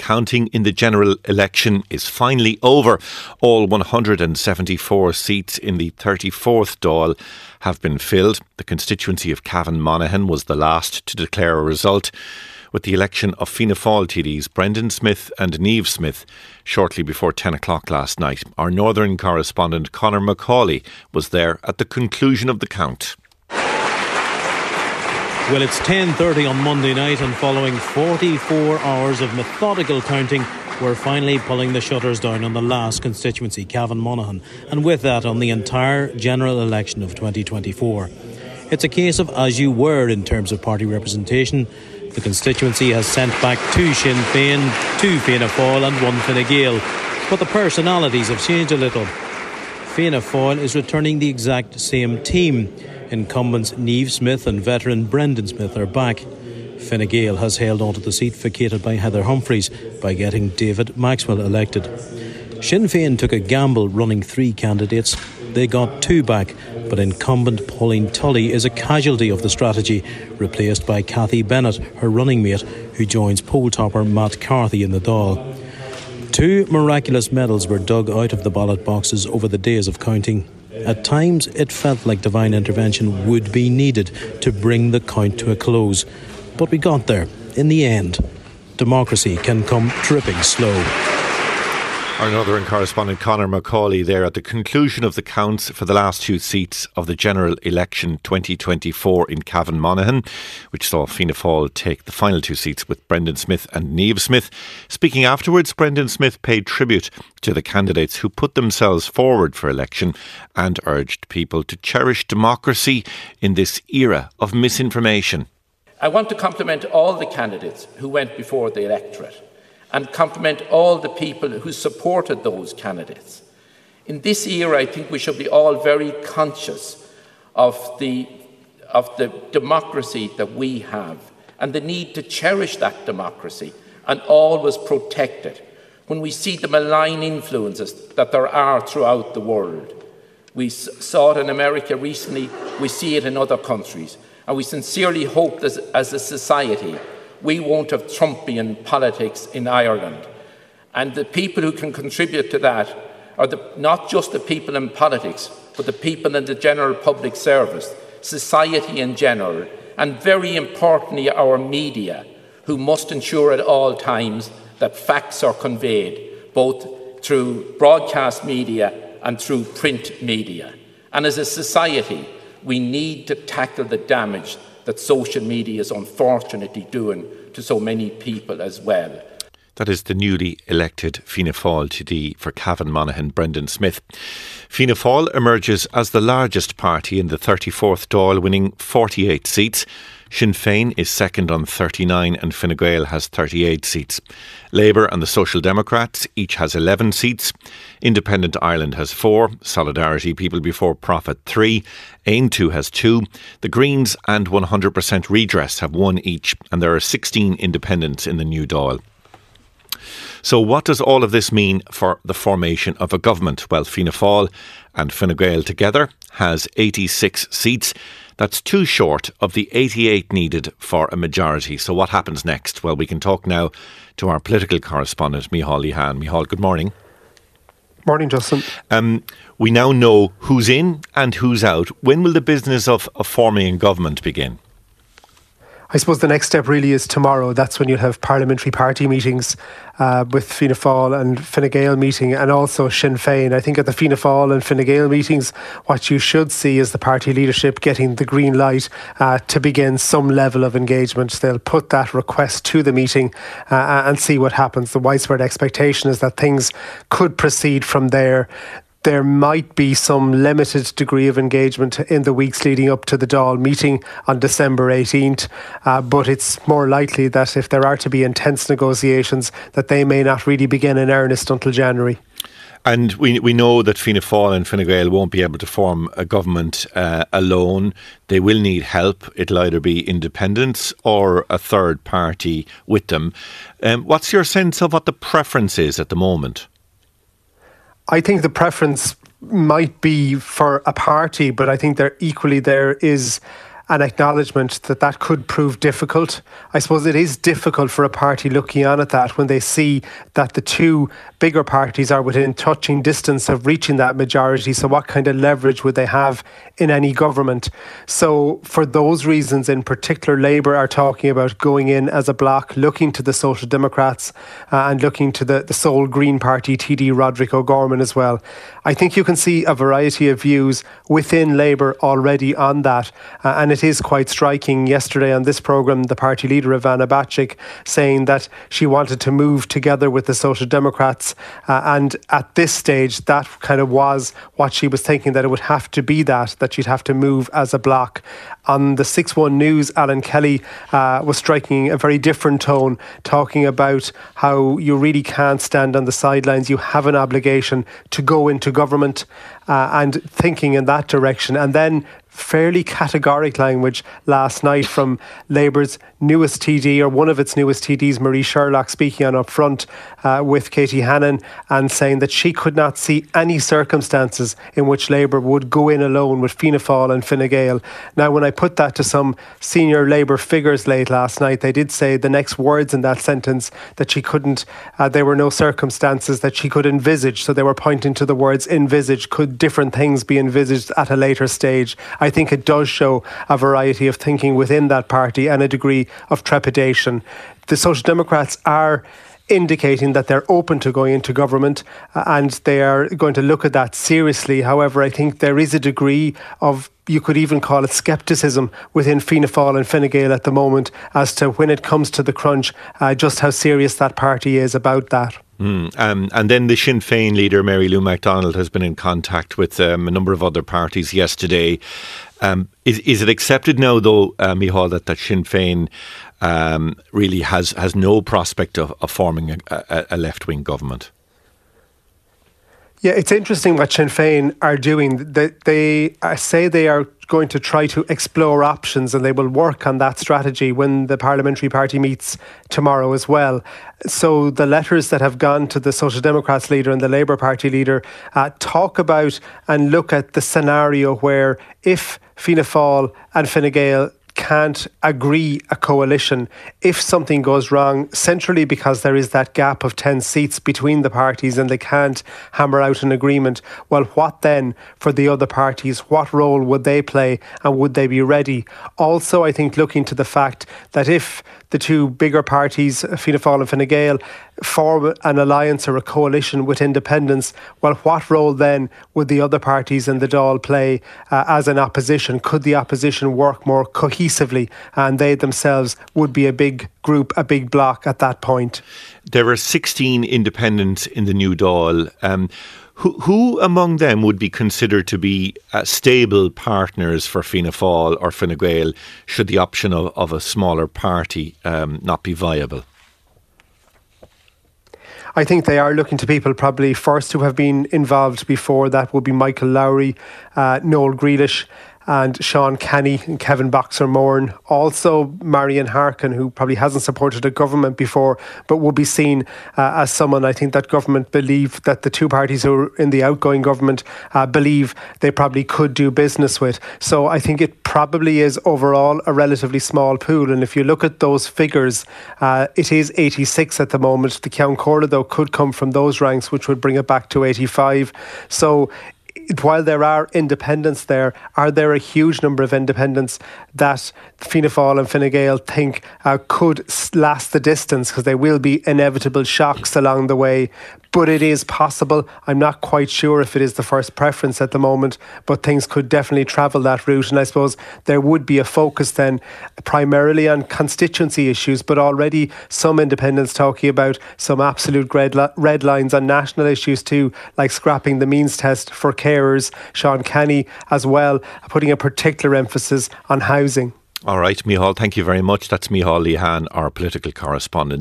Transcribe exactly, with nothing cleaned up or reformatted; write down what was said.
counting in the general election is finally over. All one hundred seventy-four seats in the thirty-fourth Dáil have been filled. The constituency of Cavan Monaghan was the last to declare a result, with the election of Fianna Fáil T Ds Brendan Smith and Niamh Smith shortly before ten o'clock last night. Our northern correspondent Conor Macaulay was there at the conclusion of the count. Well, it's ten thirty on Monday night, and following forty-four hours of methodical counting, we're finally pulling the shutters down on the last constituency, Cavan Monaghan, and with that on the entire general election of twenty twenty-four. It's a case of as you were in terms of party representation. The constituency has sent back two Sinn Féin, two Fianna Fáil and one Fine Gael, but the personalities have changed a little. Fianna Fáil is returning the exact same team. Incumbents Niamh Smith and veteran Brendan Smith are back. Fine Gael has held on to the seat vacated by Heather Humphreys by getting David Maxwell elected. Sinn Féin took a gamble running three candidates. They got two back, but incumbent Pauline Tully is a casualty of the strategy, replaced by Cathy Bennett, her running mate, who joins poll topper Matt Carthy in the Dáil. Two miraculous medals were dug out of the ballot boxes over the days of counting. At times, it felt like divine intervention would be needed to bring the count to a close. But we got there, in the end. Democracy can come tripping slow. Our northern correspondent Conor Macaulay there at the conclusion of the counts for the last two seats of the general election twenty twenty-four in Cavan Monaghan, which saw Fianna Fáil take the final two seats with Brendan Smith and Niamh Smith. Speaking afterwards, Brendan Smith paid tribute to the candidates who put themselves forward for election and urged people to cherish democracy in this era of misinformation. I want to compliment all the candidates who went before the electorate, and compliment all the people who supported those candidates. In this era, I think we should be all very conscious of the, of the democracy that we have and the need to cherish that democracy and always protect it. When we see the malign influences that there are throughout the world, we saw it in America recently, we see it in other countries, and we sincerely hope that as a society we won't have Trumpian politics in Ireland. And the people who can contribute to that are the, not just the people in politics, but the people in the general public service, society in general, and very importantly our media, who must ensure at all times that facts are conveyed, both through broadcast media and through print media. And as a society, we need to tackle the damage that social media is unfortunately doing to so many people as well. That is the newly elected Fianna Fáil T D for Cavan Monaghan, Brendan Smith. Fianna Fáil emerges as the largest party in the thirty-fourth Dáil, winning forty-eight seats. Sinn Féin is second on thirty-nine and Fine Gael has thirty-eight seats. Labour and the Social Democrats each has eleven seats. Independent Ireland has four. Solidarity People Before Profit three. Aim two has two. The Greens and one hundred percent Redress have one each, and there are sixteen independents in the new Dáil. So what does all of this mean for the formation of a government? Well, Fianna Fáil and Fine Gael together has eighty-six seats. That's too short of the eighty-eight needed for a majority. So what happens next? Well, we can talk now to our political correspondent, Micheál Lehane. Micheál, good morning. Morning, Justin. Um, we now know who's in and who's out. When will the business of, of forming a government begin? I suppose the next step really is tomorrow. That's when you'll have parliamentary party meetings uh, with Fianna Fáil and Fine Gael meeting, and also Sinn Féin. I think at the Fianna Fáil and Fine Gael meetings, what you should see is the party leadership getting the green light uh, to begin some level of engagement. They'll put that request to the meeting uh, and see what happens. The widespread expectation is that things could proceed from there. There might be some limited degree of engagement in the weeks leading up to the Dáil meeting on December eighteenth, uh, but it's more likely that if there are to be intense negotiations, that they may not really begin in earnest until January. And we we know that Fianna Fáil and Fine Gael won't be able to form a government uh, alone. They will need help. It'll either be independents or a third party with them. Um, what's your sense of what the preference is at the moment? I think the preference might be for a party, but I think there equally there is an acknowledgement that that could prove difficult. I suppose it is difficult for a party looking on at that when they see that the two bigger parties are within touching distance of reaching that majority. So what kind of leverage would they have in any government? So for those reasons in particular, Labour are talking about going in as a bloc, looking to the Social Democrats uh, and looking to the, the sole Green Party, T D Roderick O'Gorman as well. I think you can see a variety of views within Labour already on that, uh, and it is quite striking. Yesterday on this programme, the party leader Ivana Bacik saying that she wanted to move together with the Social Democrats, uh, and at this stage that kind of was what she was thinking, that it would have to be that, that she'd have to move as a bloc. On the six one News, Alan Kelly uh, was striking a very different tone, talking about how you really can't stand on the sidelines. You have an obligation to go into government, uh, and thinking in that direction. And then fairly categoric language last night from Labour's newest T D, or one of its newest T Ds, Marie Sherlock, speaking on up front uh, with Katie Hannon and saying that she could not see any circumstances in which Labour would go in alone with Fianna Fáil and Fine Gael. Now, when I put that to some senior Labour figures late last night, they did say the next words in that sentence that she couldn't, uh, there were no circumstances that she could envisage. So they were pointing to the words envisage. Could different things be envisaged at a later stage? I think it does show a variety of thinking within that party and a degree of trepidation. The Social Democrats are indicating that they're open to going into government, uh, and they are going to look at that seriously. However, I think there is a degree of, you could even call it scepticism within Fianna Fáil and Fine Gael at the moment as to when it comes to the crunch, uh, just how serious that party is about that. Mm, um, and then the Sinn Féin leader, Mary Lou McDonald, has been in contact with um, a number of other parties yesterday. Um, is, is it accepted now, though, uh, Micheál, that, that Sinn Féin um, really has, has no prospect of, of forming a, a, a left-wing government? Yeah, it's interesting what Sinn Féin are doing. They, they uh, say they are going to try to explore options, and they will work on that strategy when the parliamentary party meets tomorrow as well. So the letters that have gone to the Social Democrats leader and the Labour Party leader uh, talk about and look at the scenario where if Fianna Fáil and Fine Gael can't agree a coalition, if something goes wrong centrally because there is that gap of ten seats between the parties and they can't hammer out an agreement, well, what then for the other parties? What role would they play, and would they be ready? Also, I think looking to the fact that if the two bigger parties, Fianna Fáil and Fine Gael, form an alliance or a coalition with independents, well, what role then would the other parties in the Dáil play uh, as an opposition? Could the opposition work more cohesively, and they themselves would be a big group, a big bloc at that point? There are sixteen independents in the new Dáil. Um, who, who among them would be considered to be uh, stable partners for Fianna Fáil or Fine Gael should the option of, of a smaller party um, not be viable? I think they are looking to people probably first who have been involved before. That would be Michael Lowry, uh, Noel Grealish and Sean Kenny and Kevin Boxer-Moran. Also Marion Harkin, who probably hasn't supported a government before, but will be seen uh, as someone I think that government believe, that the two parties who are in the outgoing government uh, believe they probably could do business with. So I think it probably is overall a relatively small pool. And if you look at those figures, uh, it is eighty-six at the moment. The Ceann Comhairle, though, could come from those ranks, which would bring it back to eighty-five. So while there are independents there, are there a huge number of independents that Fianna Fáil and Fine Gael think uh, could last the distance, because there will be inevitable shocks along the way? But it is possible. I'm not quite sure if it is the first preference at the moment, but things could definitely travel that route. And I suppose there would be a focus then primarily on constituency issues, but already some independents talking about some absolute red, li- red lines on national issues too, like scrapping the means test for carers. Sean Kenny as well, putting a particular emphasis on housing. All right, Micheál, thank you very much. That's Micheál Lihan, our political correspondent.